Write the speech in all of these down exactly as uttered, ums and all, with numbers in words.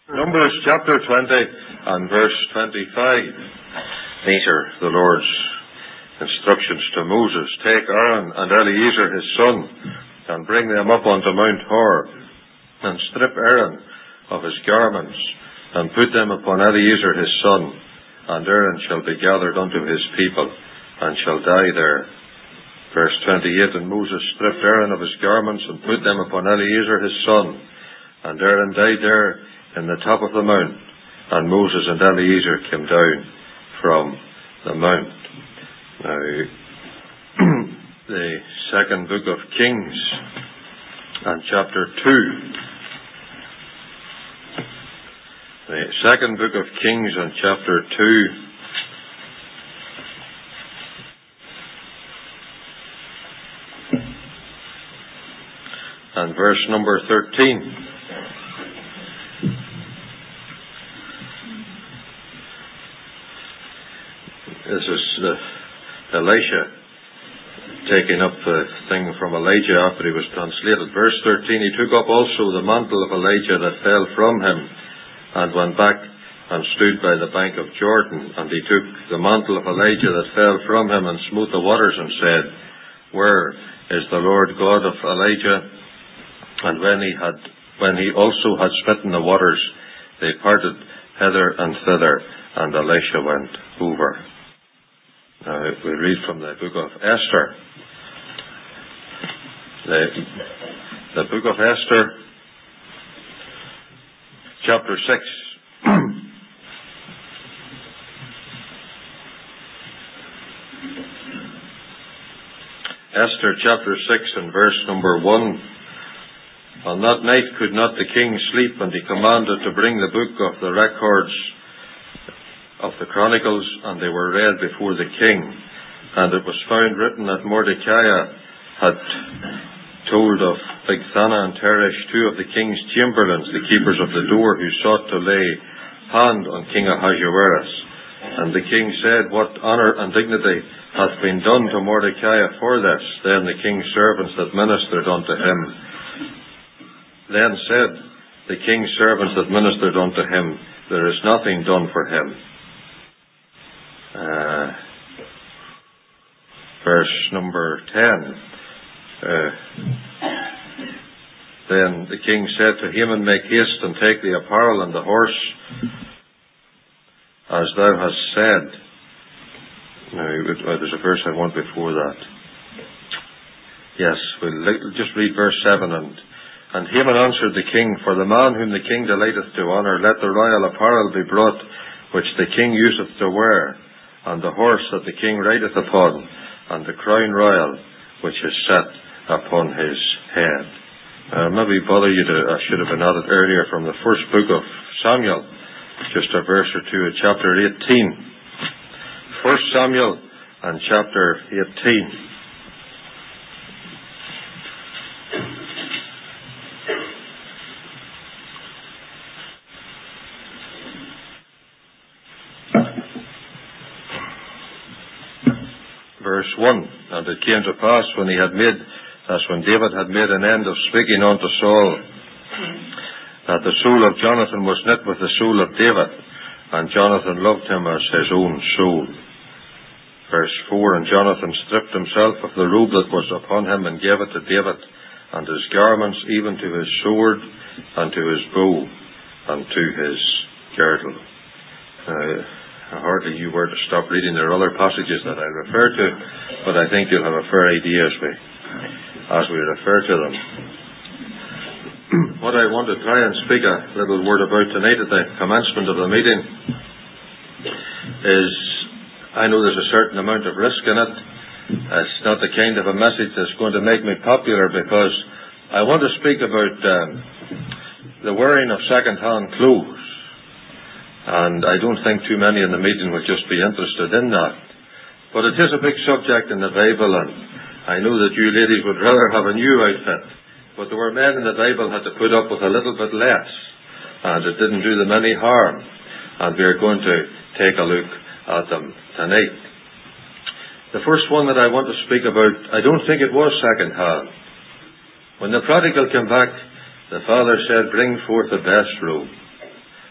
Numbers chapter twenty and verse twenty-five. These are the Lord's instructions to Moses. Take Aaron and Eleazar his son, and bring them up unto Mount Hor, and strip Aaron of his garments, and put them upon Eleazar his son, and Aaron shall be gathered unto his people, and shall die there. Verse twenty-eight, and Moses stripped Aaron of his garments, and put them upon Eleazar his son, and Aaron died there in the top of the mount, and Moses and Eleazar came down from the mount. Now, the second book of Kings and chapter two. The second book of Kings and chapter two. And verse number thirteen. This is uh, Elisha taking up the thing from Elijah after he was translated. Verse thirteen, he took up also the mantle of Elijah that fell from him, and went back and stood by the bank of Jordan. And he took the mantle of Elijah that fell from him, and smote the waters, and said, Where is the Lord God of Elijah? And when he had, when he also had smitten the waters, they parted hither and thither, and Elisha went over. Now, we read from the book of Esther. The, the book of Esther, chapter six. Esther chapter six and verse number one. On that night could not the king sleep, and he commanded to bring the book of the records of the Chronicles, and they were read before the king. And it was found written that Mordecai had told of Bigthana and Teresh, two of the king's chamberlains, the keepers of the door, who sought to lay hand on King Ahasuerus. And the king said, What honour and dignity hath been done to Mordecai for this? Then the king's servants that ministered unto him, then said the king's servants that ministered unto him, There is nothing done for him. Uh, verse number ten. Uh, then the king said to Haman, Make haste and take the apparel and the horse, as thou hast said. Now, there's a verse I want before that. Yes, we'll just read verse seven. And, and Haman answered the king, For the man whom the king delighteth to honour, let the royal apparel be brought, which the king useth to wear, and the horse that the king rideth upon, and the crown royal which is set upon his head. Uh, maybe bother you to, I should have been at it earlier from the first book of Samuel, just a verse or two of chapter eighteen. First Samuel and chapter eighteen. Verse one, And it came to pass when he had made, as when David had made an end of speaking unto Saul, that the soul of Jonathan was knit with the soul of David, and Jonathan loved him as his own soul. Verse four, And Jonathan stripped himself of the robe that was upon him, and gave it to David, and his garments, even to his sword, and to his bow, and to his girdle. Uh, Hardly you were to stop reading. There are other passages that I refer to, but I think you'll have a fair idea as we, as we refer to them. What I want to try and speak a little word about tonight at the commencement of the meeting is, I know there's a certain amount of risk in it. It's not the kind of a message that's going to make me popular, because I want to speak about um, the wearing of second-hand clothes. And I don't think too many in the meeting will just be interested in that. But it is a big subject in the Bible, and I know that you ladies would rather have a new outfit. But there were men in the Bible who had to put up with a little bit less, and it didn't do them any harm. And we're going to take a look at them tonight. The first one that I want to speak about, I don't think it was second hand. When the prodigal came back, the father said, bring forth the best robe.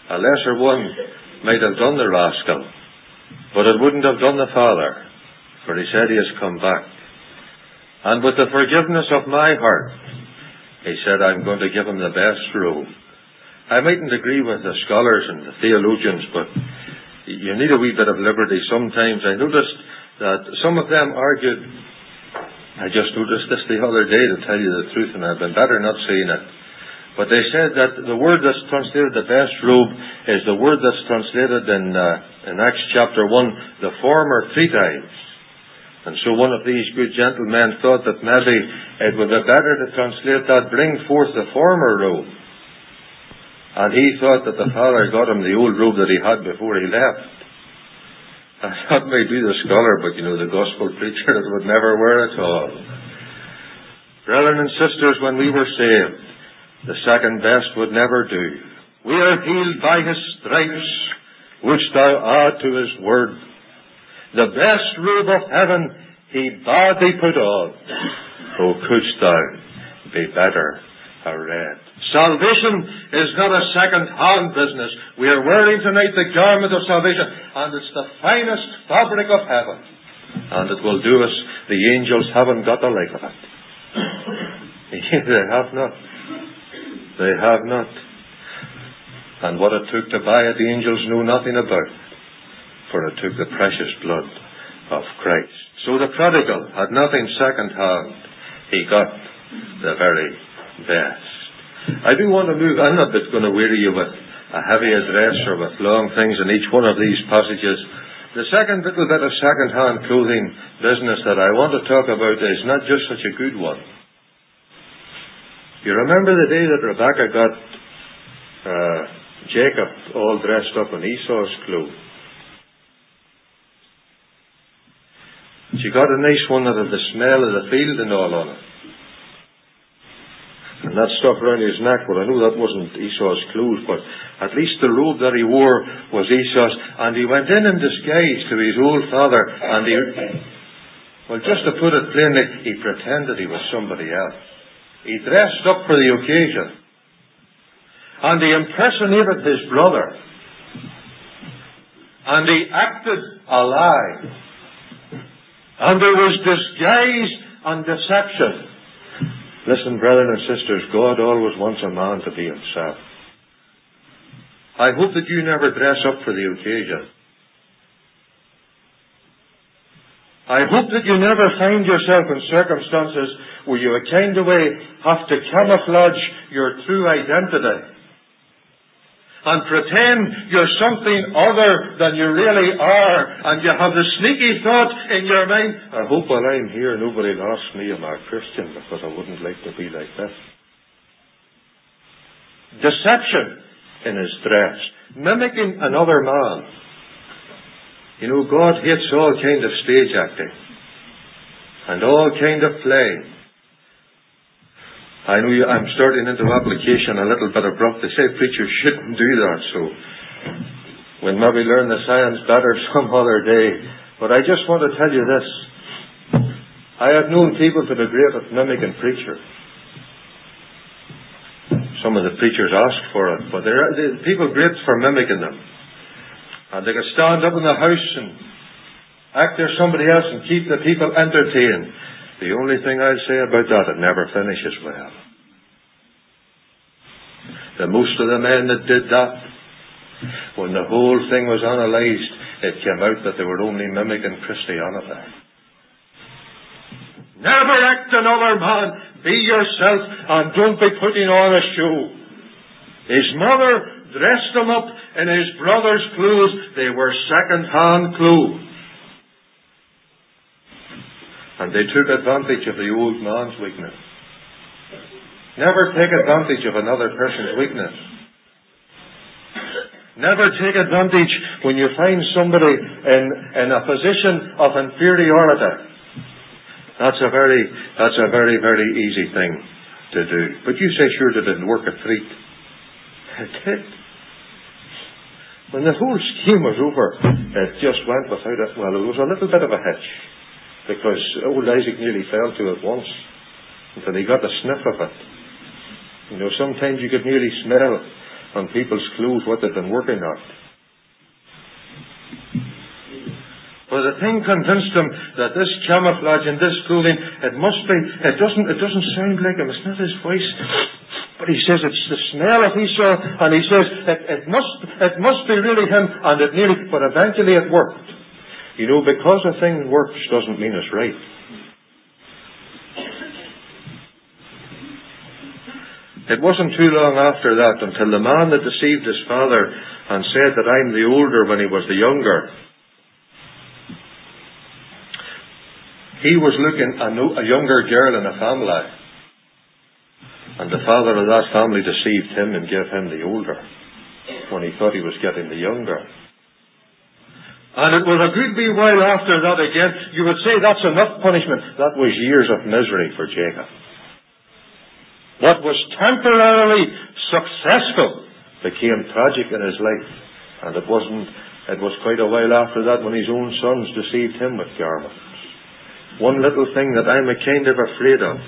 A lesser one might have done the rascal, but it wouldn't have done the father, for he said he has come back. And with the forgiveness of my heart, he said, I'm going to give him the best robe. I mightn't agree with the scholars and the theologians, but you need a wee bit of liberty sometimes. I noticed that some of them argued, I just noticed this the other day, to tell you the truth, and I've been better not saying it. But they said that the word that's translated the best robe is the word that's translated in, uh, in Acts chapter one, the former three times. And so one of these good gentlemen thought that maybe it would be better to translate that, bring forth the former robe. And he thought that the Father got him the old robe that he had before he left. And that may be the scholar, but you know, the gospel preacher that would never wear it all. Brethren and sisters, when we were saved, the second best would never do. We are healed by his stripes, which thou art to his word. The best robe of heaven he bade thee put on. Oh, couldst thou be better arrayed? Salvation is not a second-hand business. We are wearing tonight the garment of salvation, and it's the finest fabric of heaven. And it will do us. The angels haven't got the like of it. They have not. They have not. And what it took to buy it, the angels know nothing about. For it took the precious blood of Christ. So the prodigal had nothing second-hand. He got the very best. I do want to move. I'm not going to weary you with a heavy address or with long things in each one of these passages. The second little bit of second-hand clothing business that I want to talk about is not just such a good one. You remember the day that Rebekah got uh, Jacob all dressed up in Esau's clothes? She got a nice one that had the smell of the field and all on it. And that stuff around his neck, well, I know that wasn't Esau's clothes, but at least the robe that he wore was Esau's. And he went in in disguise to his old father, and he, well, just to put it plainly, he pretended he was somebody else. He dressed up for the occasion. And he impersonated his brother. And he acted a lie. And there was disguise and deception. Listen, brethren and sisters, God always wants a man to be himself. I hope that you never dress up for the occasion. I hope that you never find yourself in circumstances where you a kind of way have to camouflage your true identity and pretend you're something other than you really are, and you have the sneaky thought in your mind, I hope while I'm here nobody will ask me am I a Christian, because I wouldn't like to be like this. Deception in his dress, mimicking another man. You know, God hates all kind of stage acting and all kind of play. I know you, I'm starting into application a little bit abrupt. They say preachers shouldn't do that, so we'll maybe learn the science better some other day. But I just want to tell you this. I have known people to be great at mimicking preachers. Some of the preachers ask for it, but there are people great for mimicking them. And they can stand up in the house and act as somebody else and keep the people entertained. The only thing I'll say about that, it never finishes well. The most of the men that did that, when the whole thing was analysed, it came out that they were only mimicking Christianity. Never act another man. Be yourself and don't be putting on a show. His mother dressed him up in his brother's clothes. They were second-hand clothes. And they took advantage of the old man's weakness. Never take advantage of another person's weakness. Never take advantage when you find somebody in, in a position of inferiority. That's a very, that's a very, very easy thing to do. But you say, sure, it didn't work a treat. It did. When the whole scheme was over, it just went without it. Well, it was a little bit of a hitch. Because old Isaac nearly fell to it once, until he got a sniff of it. You know, sometimes you could nearly smell on people's clothes what they've been working on. But the thing convinced him that this camouflage and this clothing, it must be, it doesn't, it doesn't sound like him, it's not his voice. But he says it's the smell of Esau, and he says it, it must, it must be really him, and it nearly, but eventually it worked. You know, because a thing works doesn't mean it's right. It wasn't too long after that until the man that deceived his father and said that I'm the older when he was the younger, he was looking at a younger girl in a family, and the father of that family deceived him and gave him the older when he thought he was getting the younger. And it was a good wee while after that again. You would say that's enough punishment. That was years of misery for Jacob. What was temporarily successful became tragic in his life. And it wasn't, it was quite a while after that when his own sons deceived him with garments. One little thing that I'm a kind of afraid of.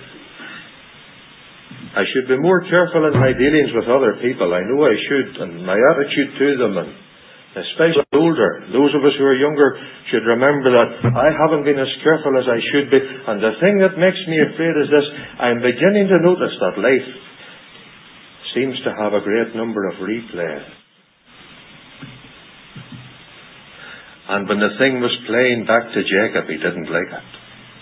I should be more careful in my dealings with other people. I know I should, and my attitude to them, and especially older. Those of us who are younger should remember that I haven't been as careful as I should be. And the thing that makes me afraid is this: I'm beginning to notice that life seems to have a great number of replays. And when the thing was playing back to Jacob, he didn't like it.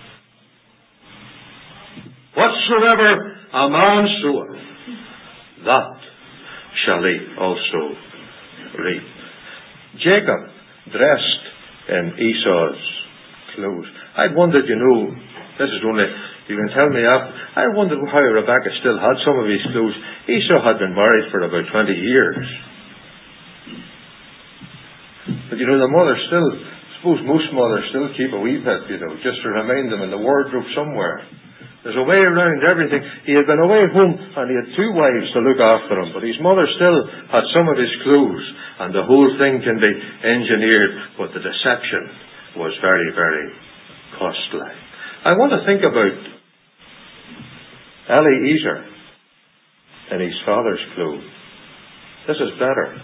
Whatsoever a man soweth, that shall he also reap. Jacob dressed in Esau's clothes. I wondered, you know, this is only, you can tell me after, I wondered how Rebecca still had some of his clothes. Esau had been married for about twenty years. But you know, the mother still, I suppose most mothers still keep a wee bit, you know, just to remind them in the wardrobe somewhere. There's a way around everything. He had been away home and he had two wives to look after him, but his mother still had some of his clothes, and the whole thing can be engineered, but the deception was very, very costly. I want to think about Eliezer in his father's clothes. This is better.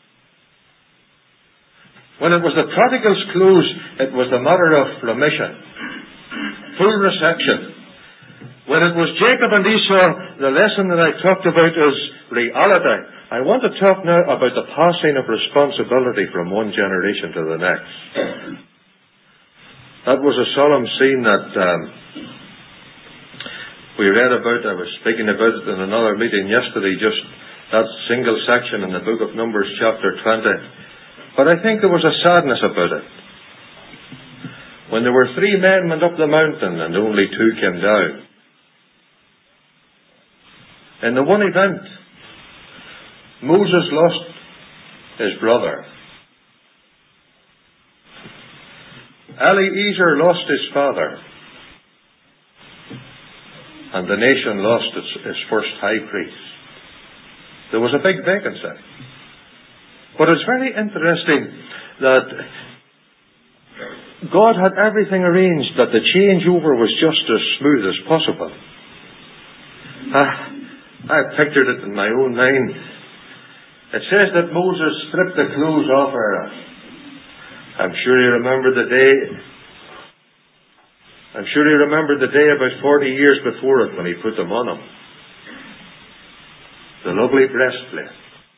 When it was the prodigal's clothes, it was a matter of remission, full reception. When it was Jacob and Esau, the lesson that I talked about is reality. I want to talk now about the passing of responsibility from one generation to the next. That was a solemn scene that um, we read about. I was speaking about it in another meeting yesterday, just that single section in the book of Numbers, chapter twenty. But I think there was a sadness about it. When there were three men went up the mountain and only two came down. In the one event, Moses lost his brother. Eliezer lost his father. And the nation lost its, its first high priest. There was a big vacancy. But it's very interesting that God had everything arranged that the changeover was just as smooth as possible. Ah, I pictured it in my own mind. It says that Moses stripped the clothes off Aaron. I'm sure you remember the day. I'm sure you remember the day about forty years before it when he put them on him. The lovely breastplate.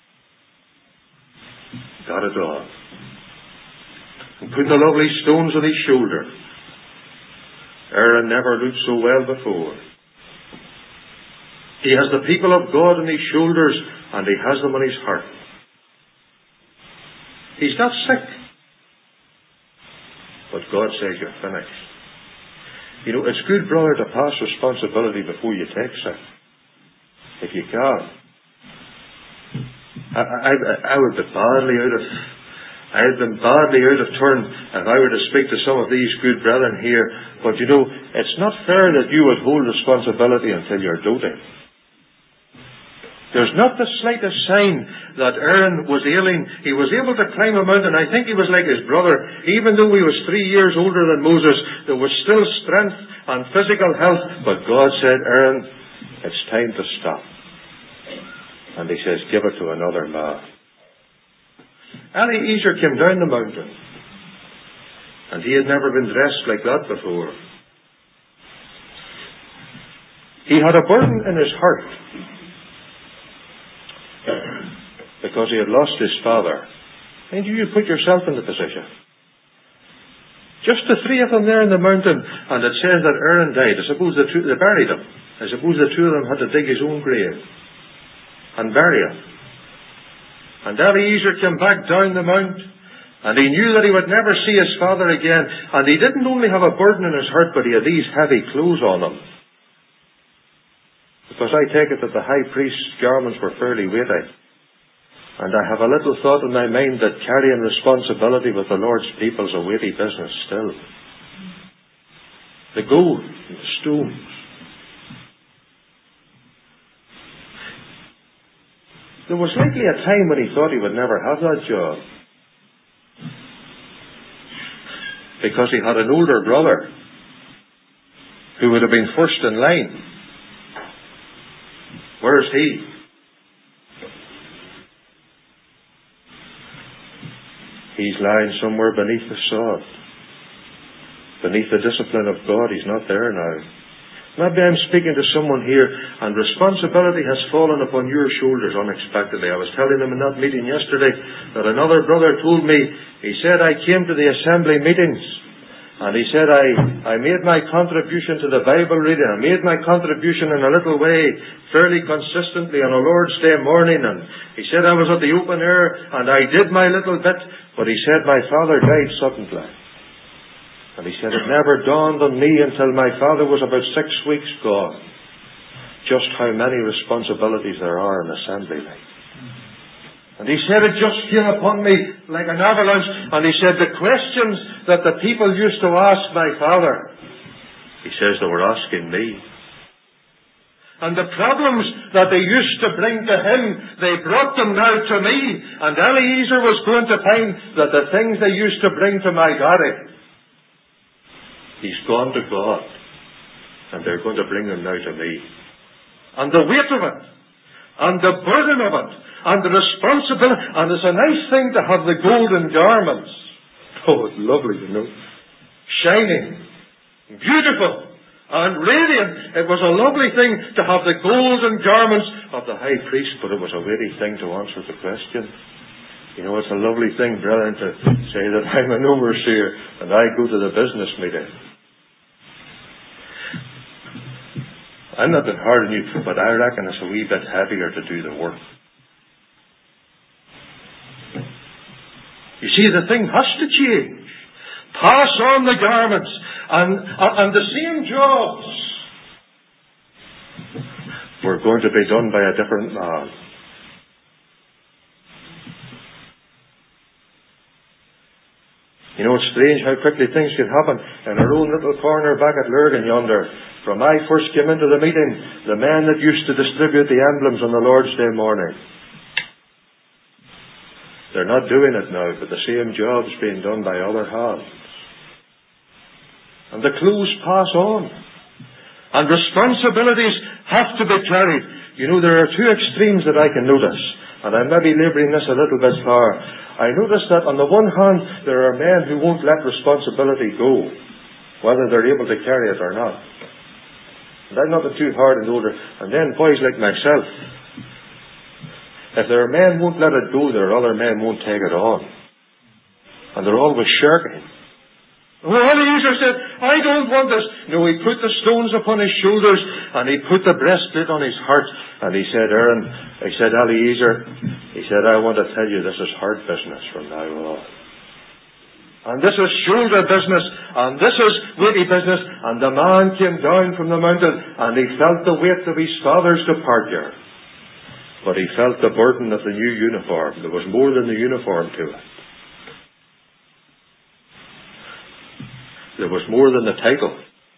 Got it all. And put the lovely stones on his shoulder. Aaron never looked so well before. He has the people of God on his shoulders, and he has them on his heart. He's not sick. But God says you're finished. You know, it's good, brother, to pass responsibility before you take sick. If you can. I, I, I would be badly out of, I had been badly out of turn if I were to speak to some of these good brethren here. But you know, it's not fair that you would hold responsibility until you're doting. There's not the slightest sign that Aaron was ailing. He was able to climb a mountain. I think he was like his brother. Even though he was three years older than Moses, there was still strength and physical health. But God said, Aaron, it's time to stop. And he says, give it to another man. Eliezer came down the mountain, and he had never been dressed like that before. He had a burden in his heart because he had lost his father. And you put yourself in the position. Just the three of them there in the mountain, and it says that Aaron died. I suppose the two, they buried him. I suppose the two of them had to dig his own grave and bury him. And Eliezer came back down the mount, and he knew that he would never see his father again. And he didn't only have a burden in his heart, but he had these heavy clothes on him. Because I take it that the high priest's garments were fairly weighty. And I have a little thought in my mind that carrying responsibility with the Lord's people is a weighty business still. The gold and the stones. There was likely a time when he thought he would never have that job. Because he had an older brother who would have been first in line. Where's he? He's lying somewhere beneath the sod. Beneath the discipline of God. He's not there now. Maybe I'm speaking to someone here, and responsibility has fallen upon your shoulders unexpectedly. I was telling them in that meeting yesterday that another brother told me, he said, I came to the assembly meetings, and he said, I, I made my contribution to the Bible reading. I made my contribution in a little way, fairly consistently on a Lord's Day morning. And he said, I was at the open air, and I did my little bit. But he said, my father died suddenly. And he said, it never dawned on me until my father was about six weeks gone, just how many responsibilities there are in assembly life. And he said, it just came upon me like an avalanche. And he said, the questions that the people used to ask my father, he says, they were asking me. And the problems that they used to bring to him, they brought them now to me. And Eliezer was going to find that the things they used to bring to my daddy, he's gone to God. And they're going to bring them now to me. And the weight of it, and the burden of it, and the responsibility. And it's a nice thing to have the golden garments. Oh, it's lovely, you know. Shining, beautiful, and radiant. It was a lovely thing to have the golden garments of the high priest, but it was a weighty thing to answer the question. You know, it's a lovely thing, brethren, to say that I'm an overseer and I go to the business meeting. I'm not been hard on you, but I reckon it's a wee bit heavier to do the work. You see, the thing has to change. Pass on the garments and, and the same jobs were going to be done by a different man. You know, it's strange how quickly things can happen. In our own little corner back at Lurgan yonder, from I first came into the meeting, the men that used to distribute the emblems on the Lord's Day morning, they're not doing it now, but the same job's being done by other hands. And the clues pass on. And responsibilities have to be carried. You know, there are two extremes that I can notice. And I may be labouring this a little bit far. I notice that on the one hand, there are men who won't let responsibility go, whether they're able to carry it or not. And I'm not too hard and older. And then boys like myself, if there are men who won't let it go, there are other men who won't take it on. And they're always shirking. Well, Eliezer said, I don't want this. No, he put the stones upon his shoulders, and he put the breastplate on his heart. And he said, Aaron, he said, Eliezer, he said, I want to tell you this is hard business from now on. And this is shoulder business, and this is weighty business. And the man came down from the mountain, and he felt the weight of his father's departure. But he felt the burden of the new uniform. There was more than the uniform to it. There was more than the title.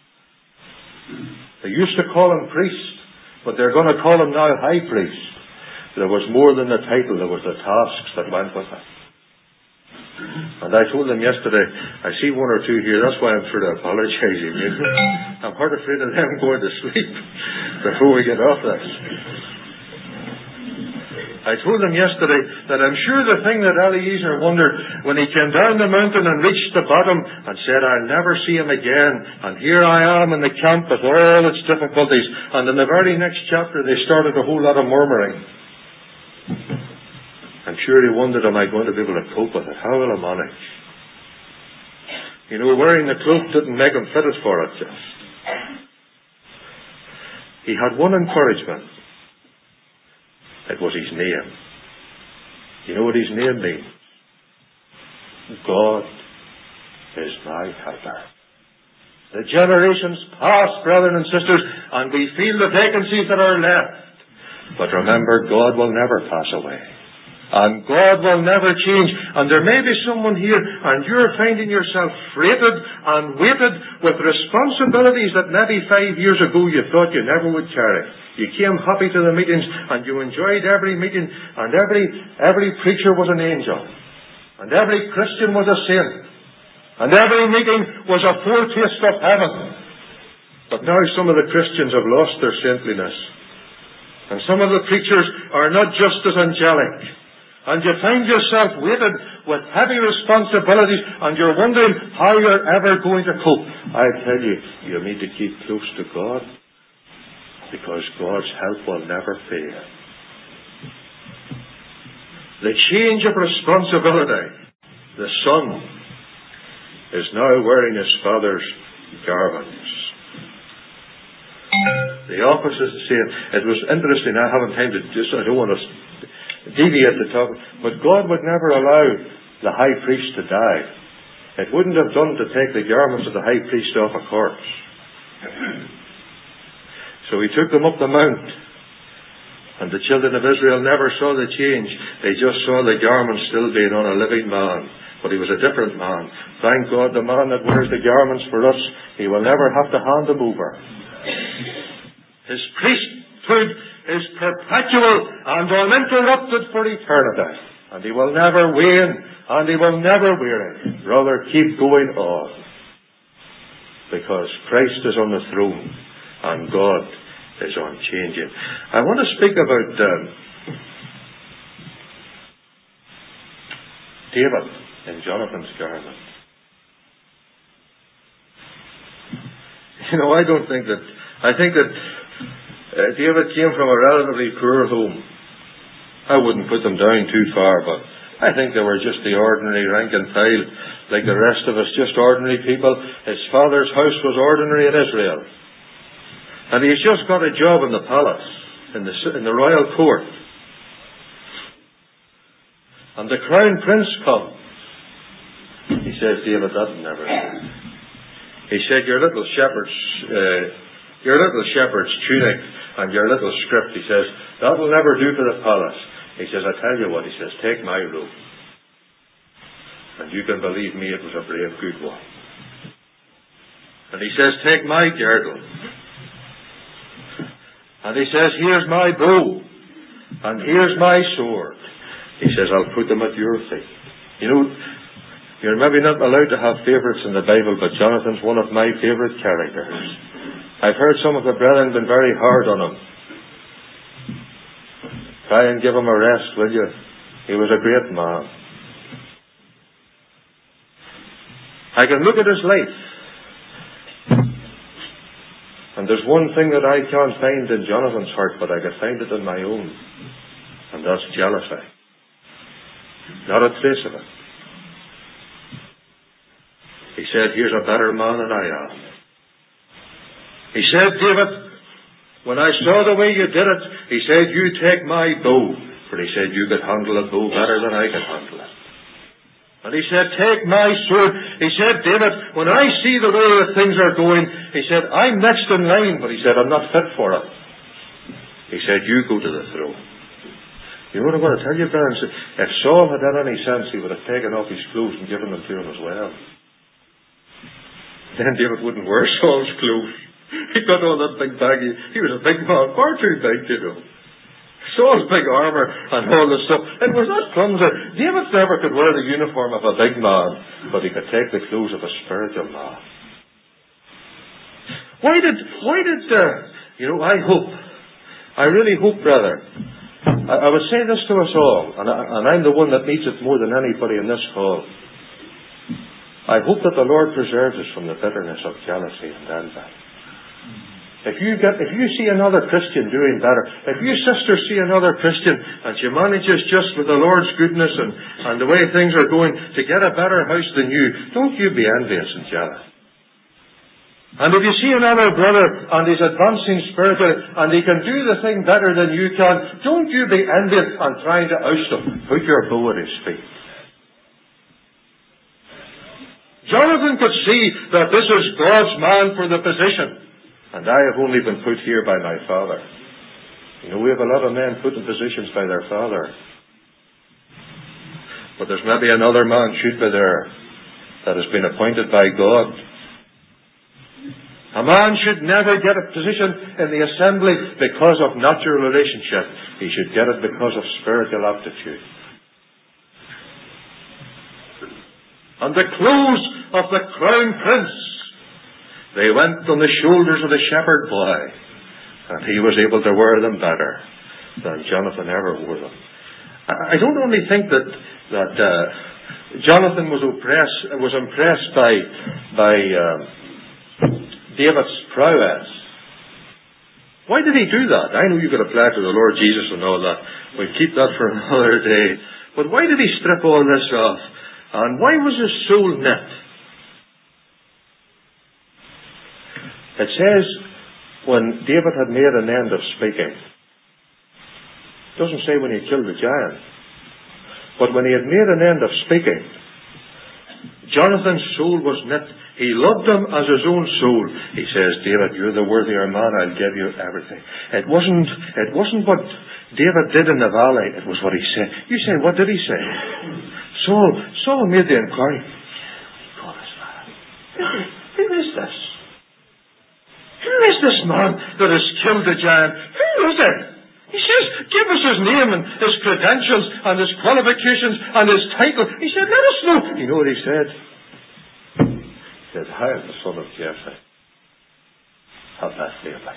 They used to call him priest, but they're going to call him now high priest. There was more than the title. There was the tasks that went with it. And I told them yesterday, I see one or two here, that's why I'm sort of apologizing. I'm hard afraid of them going to sleep before we get off this. I told him yesterday that I'm sure the thing that Eliezer wondered when he came down the mountain and reached the bottom and said, I'll never see him again. And here I am in the camp with all its difficulties. And in the very next chapter they started a whole lot of murmuring. I'm sure he wondered, am I going to be able to cope with it? How will I manage? You know, wearing the cloak didn't make him fitted for it just. He had one encouragement. It was his name. You know what his name means? God is my helper. The generations pass, brethren and sisters, and we feel the vacancies that are left. But remember, God will never pass away. And God will never change. And there may be someone here, and you're finding yourself freighted and weighted with responsibilities that maybe five years ago you thought you never would carry. You came happy to the meetings, and you enjoyed every meeting, and every every preacher was an angel, and every Christian was a saint, and every meeting was a foretaste of heaven. But now some of the Christians have lost their saintliness, and some of the preachers are not just as angelic. And you find yourself weighted with heavy responsibilities, and you're wondering how you're ever going to cope. I tell you, you need to keep close to God, because God's help will never fail. The change of responsibility. The son is now wearing his father's garments. The opposite is the same. It was interesting. I haven't time to just, I don't want to deviate the topic, but God would never allow the high priest to die. It wouldn't have done to take the garments of the high priest off a corpse. So he took them up the mount, and the children of Israel never saw the change. They just saw the garments still being on a living man, but he was a different man. Thank God, the man that wears the garments for us, he will never have to hand them over. His priesthood is perpetual and uninterrupted for eternity. And he will never wane, and he will never weary. Rather, keep going on. Because Christ is on the throne, and God is unchanging. I want to speak about um, David in Jonathan's garment. You know, I don't think that, I think that Uh, David came from a relatively poor home. I wouldn't put them down too far, but I think they were just the ordinary rank and file, like the rest of us, just ordinary people. His father's house was ordinary in Israel. And he's just got a job in the palace, in the, in the royal court. And the crown prince comes. He says, David, that'll never do. He said, your little shepherd's, uh, your little shepherd's tunic and your little script, he says, that will never do for the palace. He says, I tell you what, he says, take my robe. And you can believe me, it was a brave good one. And he says, take my girdle. And he says, here's my bow. And here's my sword. He says, I'll put them at your feet. You know, you're maybe not allowed to have favourites in the Bible, but Jonathan's one of my favourite characters. I've heard some of the brethren been very hard on him. Try and give him a rest, will you? He was a great man. I can look at his life, and there's one thing that I can't find in Jonathan's heart, but I can find it in my own, and that's jealousy. Not a trace of it. He said, here's a better man than I am. He said, David, when I saw the way you did it, he said, you take my bow. For he said, you could handle a bow better than I can handle it. And he said, take my sword. He said, David, when I see the way that things are going, he said, I'm next in line. But he said, I'm not fit for it. He said, you go to the throne. You know what I'm going to tell you, parents? If Saul had had any sense, he would have taken off his clothes and given them to him as well. Then David wouldn't wear Saul's clothes. He got all that big baggy. He was a big man, far too big, you know. Saul's big armour and all this stuff. It was that clumsy. David never could wear the uniform of a big man, but he could take the clothes of a spiritual man. Why did, why did, uh, you know, I hope, I really hope, brother, I, I would say this to us all, and, I, and I'm the one that needs it more than anybody in this hall. I hope that the Lord preserves us from the bitterness of jealousy and envy. If you get, if you see another Christian doing better, if you sister see another Christian and she manages just with the Lord's goodness and, and the way things are going to get a better house than you, don't you be envious and jealous. And if you see another brother and he's advancing spiritually and he can do the thing better than you can, don't you be envious and trying to oust him. Put your bow at his feet. Jonathan could see that this is God's man for the position. And I have only been put here by my father. You know, we have a lot of men put in positions by their father. But there's maybe another man should be there that has been appointed by God. A man should never get a position in the assembly because of natural relationship. He should get it because of spiritual aptitude. And the clothes of the crown prince, they went on the shoulders of the shepherd boy, and he was able to wear them better than Jonathan ever wore them. I don't only think that that uh, Jonathan was impressed was impressed by by um, David's prowess. Why did he do that? I know you could apply it to the Lord Jesus and all that. We'll keep that for another day. But why did he strip all this off? And why was his soul knit? It says, when David had made an end of speaking, it doesn't say when he killed the giant, but when he had made an end of speaking, Jonathan's soul was knit. He loved him as his own soul. He says, David, you're the worthier man, I'll give you everything. It wasn't, it wasn't what David did in the valley, it was what he said. You say, what did he say? Saul, Saul made the inquiry. God is mad. Who is this? Who is this man that has killed the giant? Who is it? He says, give us his name and his credentials and his qualifications and his title. He said, let us know. You know what he said? He said, I am the son of Jesse of Bethlehem.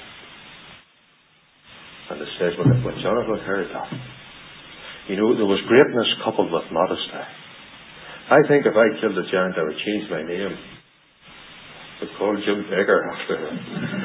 And it says, when, when Jonathan heard that, you know, there was greatness coupled with modesty. I think if I killed the giant, I would change my name. I'd call Jim Baker after him.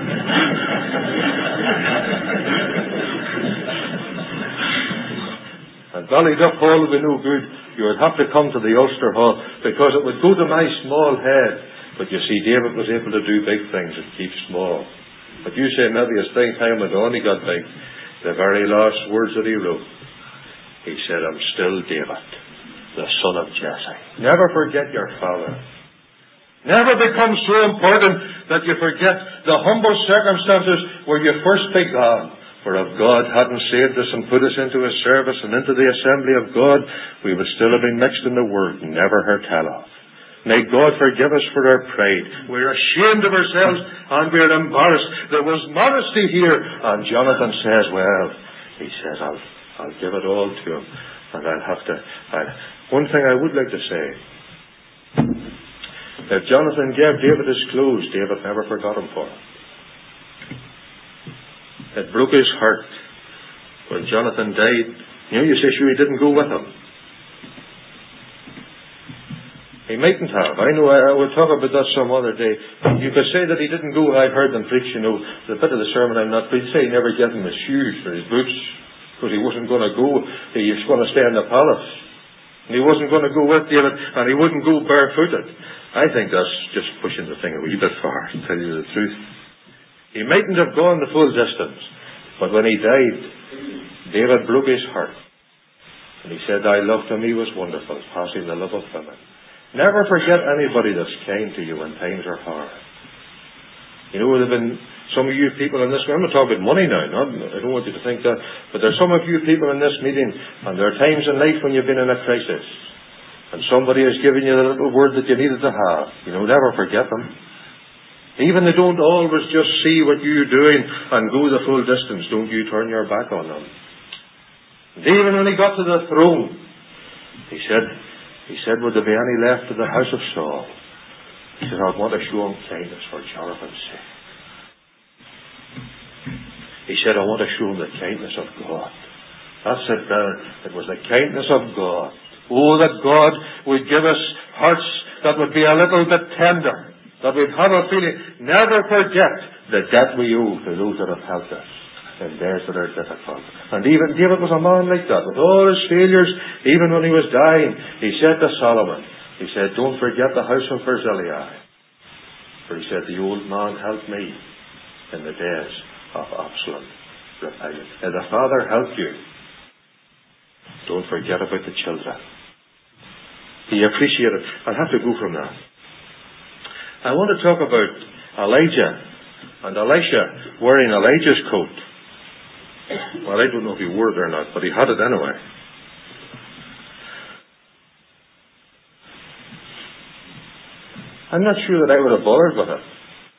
And Ballyduff Hall would be no good. You would have to come to the Ulster Hall because it would go to my small head. But you see, David was able to do big things and keep small. But you say maybe as thing time went on, he got big. The very last words that he wrote, he said, I'm still David, the son of Jesse. Never forget your father. Never become so important that you forget the humble circumstances where you first began. For if God hadn't saved us and put us into His service and into the assembly of God, we would still have been mixed in the Word and never heard tell of. May God forgive us for our pride. We're ashamed of ourselves and we're embarrassed. There was modesty here. And Jonathan says, well, he says, I'll, I'll give it all to him. And I'll have to... I'll, one thing I would like to say. If Jonathan gave David his clothes, David never forgot him for it. It broke his heart when Jonathan died. You know, you say, sure, he didn't go with him. He mightn't have. I know, I, I will talk about that some other day. You could say that he didn't go. I've heard them preach, you know, the bit of the sermon I'm not preaching. Say he never gave him his shoes or his boots because he wasn't going to go. He was going to stay in the palace. And he wasn't going to go with David, and he wouldn't go barefooted. I think that's just pushing the thing a wee bit far, to tell you the truth. He mightn't have gone the full distance, but when he died, David broke his heart. And he said, I loved him, he was wonderful, passing the love of women. Never forget anybody that's kind to you when times are hard. You know, there have been some of you people in this, I'm not talking about money now, not, I don't want you to think that, but there's some of you people in this meeting, and there are times in life when you've been in a crisis, and somebody has given you the little word that you needed to have. You know, never forget them. Even they don't always just see what you're doing and go the full distance, don't you turn your back on them. And even when he got to the throne, he said, he said, would there be any left to the house of Saul? He said, I want to show him kindness for Jonathan's sake. He said, I want to show him the kindness of God That's it there. It was the kindness of God. Oh, that God would give us hearts that would be a little bit tender, that we'd have a feeling, never forget the debt we owe to those that have helped us in days that are difficult. And even David was a man like that, with all his failures. Even when he was dying, he said to Solomon, he said, don't forget the house of Barzillai. For he said, the old man helped me in the days of Absalom rebellion. And the father helped you. Don't forget about the children. He appreciated. I'll have to go from that. I want to talk about Elijah and Elisha wearing Elijah's coat. Well, I don't know if he wore it or not, but he had it anyway. I'm not sure that I would have bothered with it.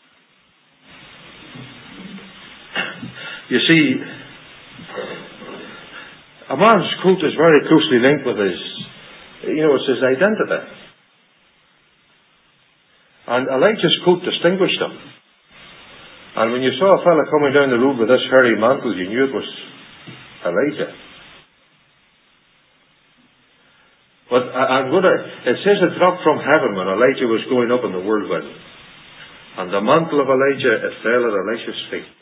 You see, a man's coat is very closely linked with his, you know, it's his identity. And Elijah's coat distinguished him. And when you saw a fella coming down the road with this hairy mantle, you knew it was Elijah. But I'm going to, it says it dropped from heaven when Elijah was going up in the whirlwind. And the mantle of Elijah, it fell at Elisha's feet.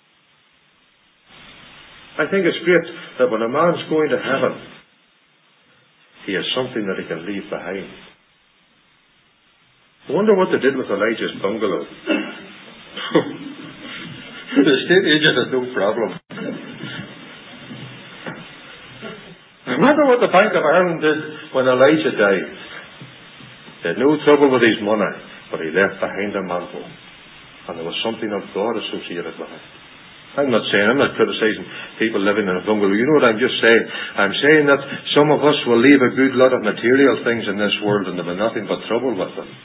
I think it's great that when a man's going to heaven, he has something that he can leave behind. I wonder what they did with Elijah's bungalow. The estate agent had no problem. Remember what the Bank of Ireland did when Elijah died? They had no trouble with his money, but he left behind a mantle. And there was something of God associated with it. I'm not saying, I'm not criticizing people living in a bungalow. You know what I'm just saying? I'm saying that some of us will leave a good lot of material things in this world and there will be nothing but trouble with them.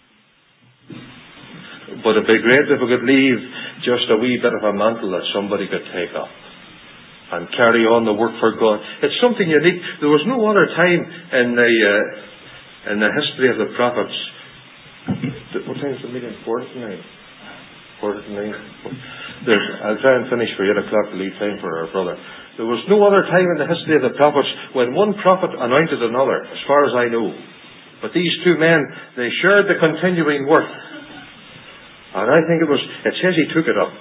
But it'd be great if we could leave just a wee bit of a mantle that somebody could take up and carry on the work for God. It's something unique. There was no other time in the uh, in the history of the prophets. What time is the meeting? Quarter to nine. Quarter to nine. There's, I'll try and finish for eight o'clock to leave time for our brother. There was no other time in the history of the prophets when one prophet anointed another, as far as I know. But these two men, they shared the continuing work. And I think it was, it says he took it up.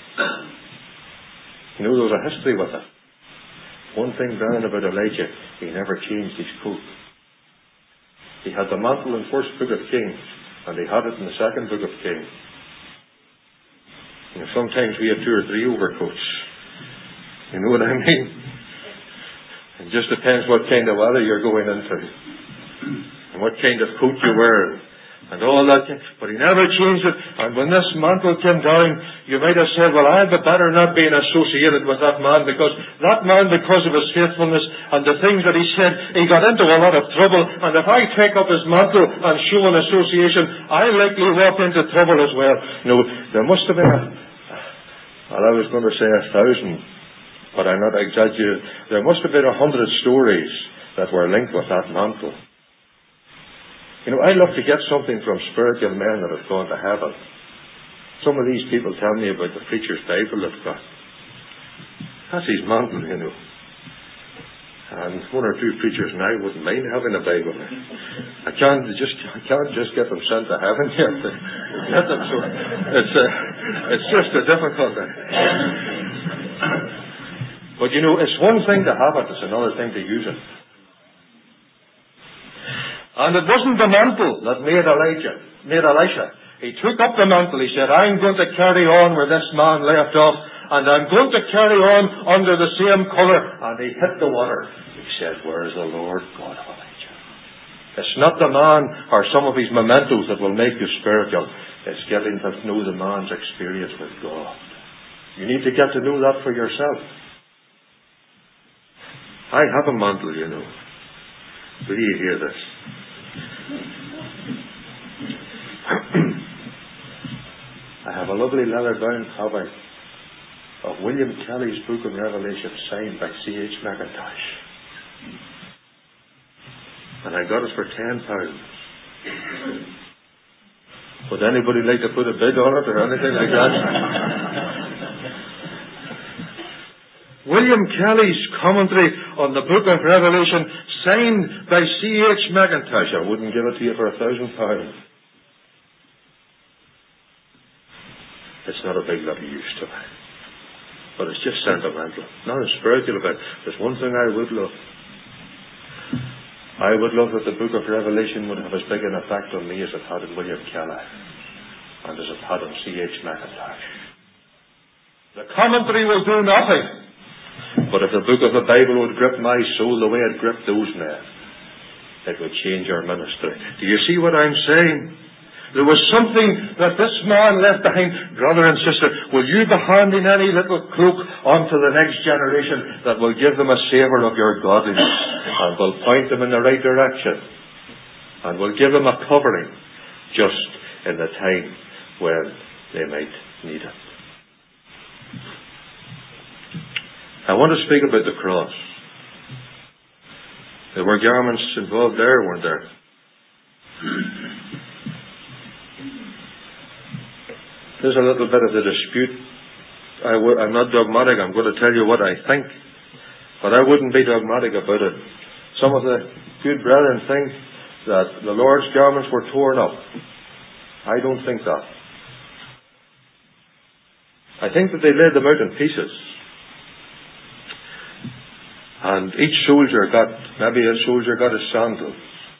You know, there was a history with it. One thing down about Elijah, he never changed his coat. He had the mantle in the first book of Kings, and he had it in the second book of Kings. You know, sometimes we have two or three overcoats. You know what I mean? It just depends what kind of weather you're going into. And what kind of coat you wear. And all that. But he never changed it. And when this mantle came down, you might have said, well, I'd be better not being associated with that man, because that man, because of his faithfulness and the things that he said, he got into a lot of trouble. And if I take up his mantle and show an association, I'll likely walk into trouble as well. No, there must have been a, well, I was going to say a thousand, but I'm not exaggerating. There must have been a hundred stories that were linked with that mantle. You know, I love to get something from spiritual men that have gone to heaven. Some of these people tell me about the preacher's Bible they've got. That's his mantle, you know. And one or two preachers now wouldn't mind having a Bible. I can't just, I can't just get them sent to heaven yet. Get them so, it's, a, it's just a difficulty. But you know, it's one thing to have it, it's another thing to use it. And it wasn't the mantle that made Elijah, made Elisha. He took up the mantle. He said, I'm going to carry on where this man left off, and I'm going to carry on under the same colour. And he hit the water. He said, where is the Lord God of Elijah? It's not the man or some of his mementos that will make you spiritual. It's getting to know the man's experience with God. You need to get to know that for yourself. I have a mantle, you know. Will you hear this? I have a lovely leather-bound copy of William Kelly's Book of Revelation, signed by C H Mackintosh. And I got it for ten pounds. Would anybody like to put a bid on it or anything like that? William Kelly's commentary on the book of Revelation, signed by C H Mackintosh. I wouldn't give it to you for a thousand pounds. It's not a big lot of use to me. But it's just sentimental. Nothing spiritual about it. There's one thing I would love. I would love that the book of Revelation would have as big an effect on me as it had on William Kelly and as it had on C H Mackintosh. The commentary will do nothing. But if the book of the Bible would grip my soul the way it gripped those men, it would change our ministry. Do you see what I'm saying? There was something that this man left behind. Brother and sister, will you be handing any little cloak onto the next generation that will give them a savour of your godliness and will point them in the right direction and will give them a covering just in the time when they might need it? I want to speak about the cross. There were garments involved there, weren't there? There's a little bit of the dispute. I w- I'm not dogmatic. I'm going to tell you what I think. But I wouldn't be dogmatic about it. Some of the good brethren think that the Lord's garments were torn up. I don't think that. I think that they laid them out in pieces. And each soldier got, maybe a soldier got his sandals.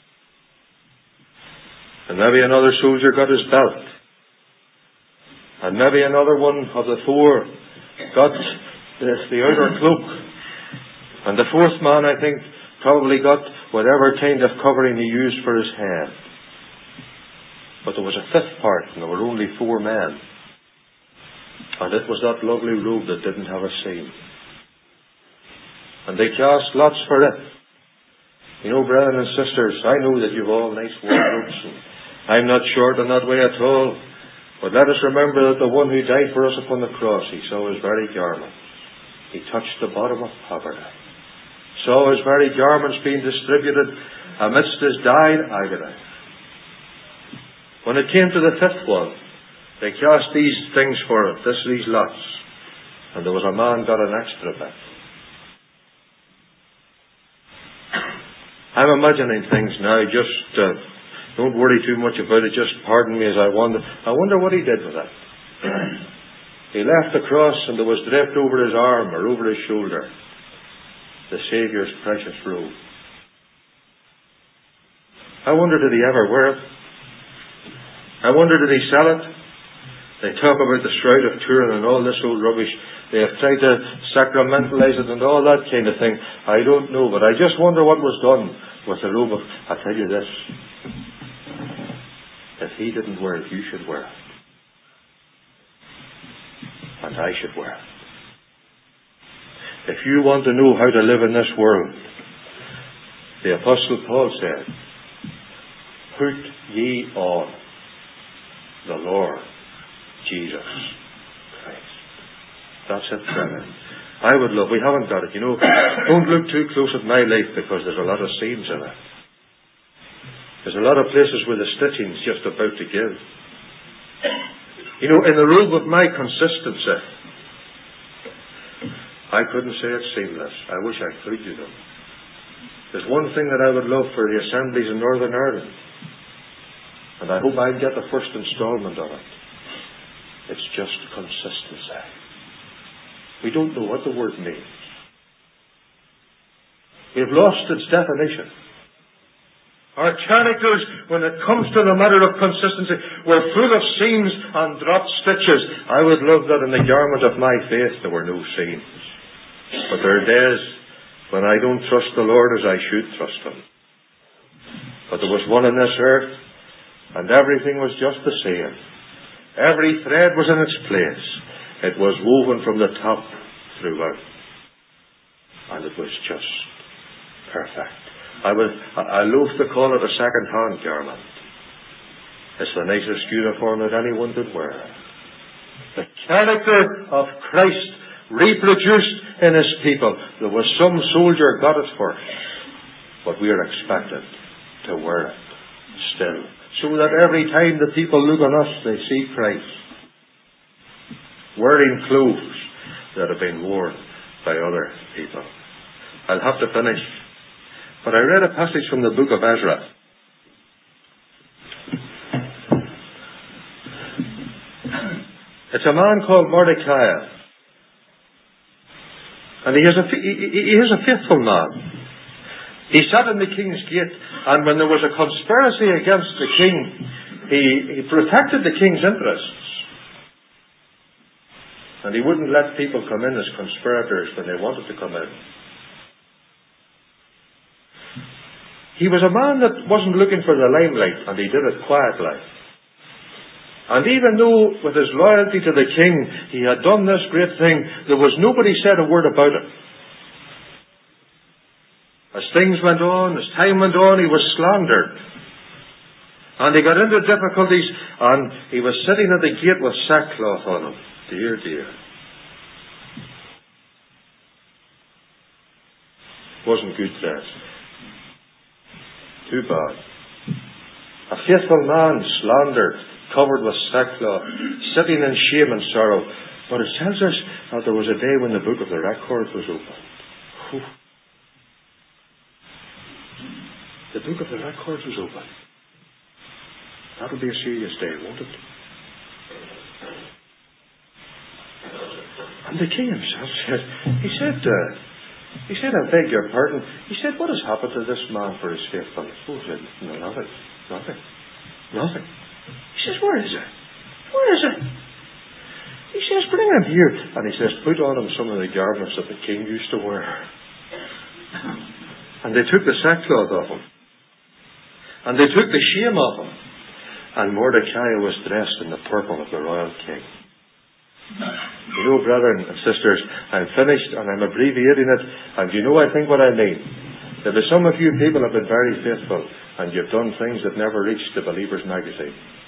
And maybe another soldier got his belt. And maybe another one of the four got the, the outer cloak. And the fourth man, I think, probably got whatever kind of covering he used for his head. But there was a fifth part, and there were only four men. And it was that lovely robe that didn't have a seam. And they cast lots for it. You know, brethren and sisters, I know that you've all nice wardrobes. I'm not short in that way at all. But let us remember that the one who died for us upon the cross, he saw his very garments. He touched the bottom of poverty. Saw his very garments being distributed amidst his dying agony. When it came to the fifth one, they cast these things for it, this, these lots. And there was a man got an extra bit. I'm imagining things now, just uh, don't worry too much about it, just pardon me as I wonder. I wonder what he did with that. He left the cross and there was draped over his arm or over his shoulder the Saviour's precious robe. I wonder, did he ever wear it? I wonder, did he sell it? They talk about the Shroud of Turin and all this old rubbish. They have tried to sacramentalize it and all that kind of thing. I don't know, but I just wonder what was done with the robe of... I'll tell you this. If he didn't wear it, you should wear it. And I should wear it. If you want to know how to live in this world, the Apostle Paul said, put ye on the Lord Jesus Christ. That's it, brethren. I would love, we haven't got it. You know, don't look too close at my life because there's a lot of seams in it. There's a lot of places where the stitching's just about to give. You know, in the robe of my consistency, I couldn't say it's seamless. I wish I could, you know. There's one thing that I would love for the assemblies in Northern Ireland, and I hope I get the first instalment of it. It's just consistency. We don't know what the word means. We've lost its definition. Our characters, when it comes to the matter of consistency, were full of seams and dropped stitches. I would love that in the garment of my faith there were no seams. But there are days when I don't trust the Lord as I should trust Him. But there was one in this earth, and everything was just the same. Every thread was in its place. It was woven from the top throughout. And it was just perfect. I would, I loathe to call it a second-hand garment. It's the nicest uniform that anyone could wear. The character of Christ reproduced in His people. There was some soldier got it first, but we are expected to wear it still, so that every time the people look on us, they see Christ wearing clothes that have been worn by other people. I'll have to finish. But I read a passage from the book of Ezra. It's a man called Mordecai. And he is a, he, he is a faithful man. He sat in the king's gate, and when there was a conspiracy against the king, he, he protected the king's interests. And he wouldn't let people come in as conspirators when they wanted to come in. He was a man that wasn't looking for the limelight, and he did it quietly. And even though with his loyalty to the king he had done this great thing, there was nobody said a word about it. As things went on, as time went on, he was slandered. And he got into difficulties, and he was sitting at the gate with sackcloth on him. Dear, dear. Wasn't good dressed. Too bad. A faithful man slandered, covered with sackcloth, sitting in shame and sorrow. But it tells us that there was a day when the book of the records was opened. Whew. The book of the records was opened. That'll be a serious day, won't it? And the king himself said, he said, uh, he said, I beg your pardon. He said, what has happened to this man for his faithfulness? Oh, he said, no, nothing, nothing, nothing. He says, where is it? Where is it? He says, bring him here. And he says, put on him some of the garments that the king used to wear. And they took the sackcloth off him. And they took the shame off him. And Mordecai was dressed in the purple of the royal king. You know, brethren and sisters, I'm finished and I'm abbreviating it. And you know, I think what I mean. There are some of you people have been very faithful, and you've done things that never reached the Believer's magazine.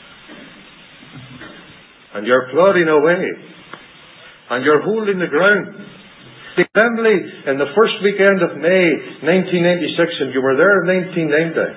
And you're plodding away, and you're holding the ground. The assembly in the first weekend of May nineteen ninety-six, and you were there in nineteen ninety.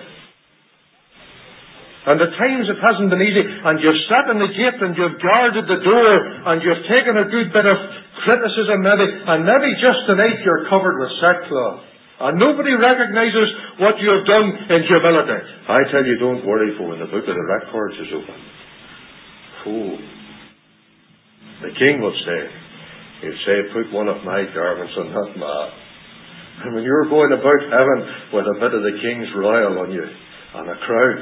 And at times it hasn't been easy, and you've sat in the gate and you've guarded the door, and you've taken a good bit of criticism maybe, and maybe just tonight you're covered with sackcloth. And nobody recognizes what you have done in humility. I tell you, don't worry, for when the book of the records is open. Oh, the king will say, he'll say, put one of my garments on that man. And when you're going about heaven with a bit of the king's royal on you, and a crown,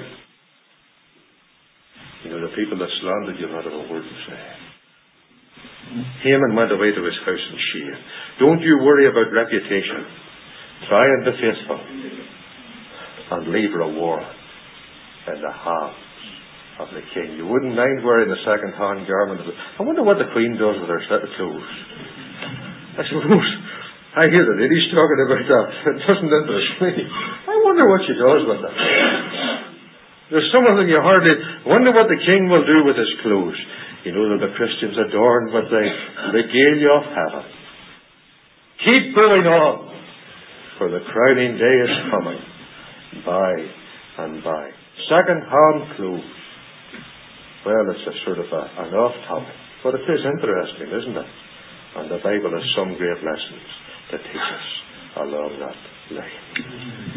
you know, the people that slandered you not have a word to say. Haman went away to his house in shame. Don't you worry about reputation. Try and be faithful, and leave reward in the hands of the king. You wouldn't mind wearing the second-hand garment. I wonder what the Queen does with her set of clothes. I suppose I hear the ladies talking about that. It doesn't interest me. I wonder what she does with them. There's some of them you hardly wonder what the king will do with his clothes. You know that the Christians adorned with the regalia of heaven. Keep going on, for the crowning day is coming by and by. Second-hand clothes. Well, it's a sort of a, an off-topic, but it is interesting, isn't it? And the Bible has some great lessons to teach us along that line.